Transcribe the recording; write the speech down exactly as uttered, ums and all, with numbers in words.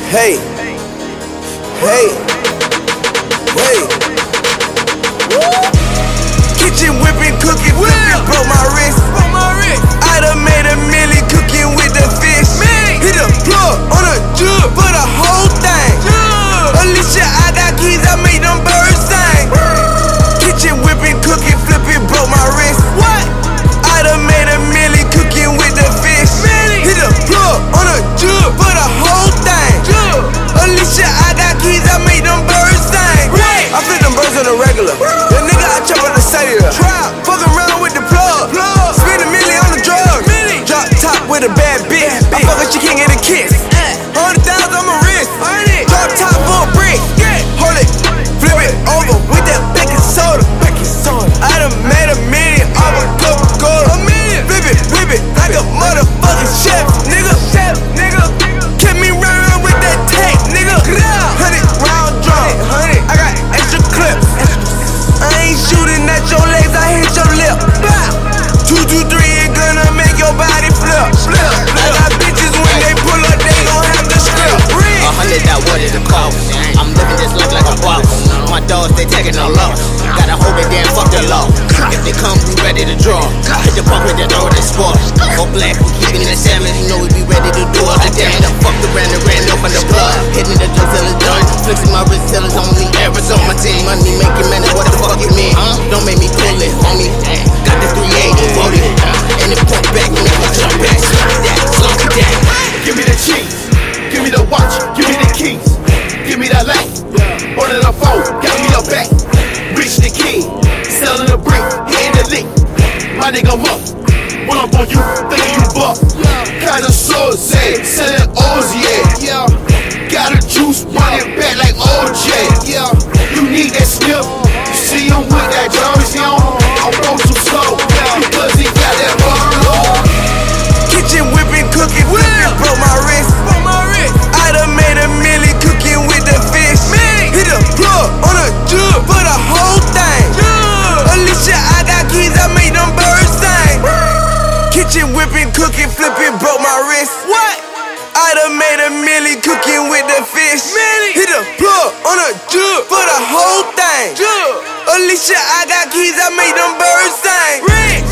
Hey, hey, hey. Kitchen whipping, cooking, flipping, broke my wrist. I done made a million cooking with the fish. Hit a plug on a jug for the whole thing. Alicia, I got keys, I made them birds sing. Kitchen whipping, cooking, flipping, broke my wrist. I done made a million cooking with the fish. Hit a plug on a jug for the whole thing. Alicia, I got keys, I made them birds sing. I flip them birds on the regular. The nigga, I chop on the cellular. Fuck around with the plug. Spend a million on the drugs. Drop top with a bad bitch. I fuck her, she can't get a kiss. Hundred thousand on my wrist. Drop top for a brick. Hold it, flip it over with that baking soda. I done made a million off a Coca-Cola. Flip it, whip it like a motherfucking chef, nigga. Keep me round with that tank, nigga. Hundred round drum. I got extra clips. I ain't shooting at your legs, I hit your lip. Two, two, three ain't gonna make your body flip. I got bitches when they pull up, they gon' have to strip. A hundred, that what is the cost? I'm living this life like a boss. My dogs, they taking no loss. Gotta hold it down, fuck the law. If they come, we ready to draw. Hit the pump with the door, they sport. Go black, we keeping the salmon. You know we be ready to do all the damn. Done fucked around and ran off on the plug. Hitting the door till it's done. Flexing my wrist till it's only errors on my team. Money making money, what the fuck you mean? Huh? Don't make me pull it, homie. Got the three eighty, forty. And it point back, make me jump back. Slump that, slump that. Give me the cheese, give me the watch, give me the keys, give me that light. Order the phone, got me the back. Reach the king, selling the brick, hitting the lick. My nigga Muff, run up on you, thinking you buff. Kinda soul say, selling O's, yeah. Got a juice, running back like O J. Yeah, you need that snip. You see him with that jersey on. I roll too slow, because he got that ball. Kitchen whipping, cooking, flipping, broke my wrist. I done made a million cooking with the fish. Hit a plug on a jug for the whole thing. Alicia, I got keys, I made them birds sing. Kitchen whipping, cooking, flipping, broke my wrist. I done made a million cooking with the fish. Hit a plug on a jug for the whole thing. Alicia, I got keys, I made them birds sing.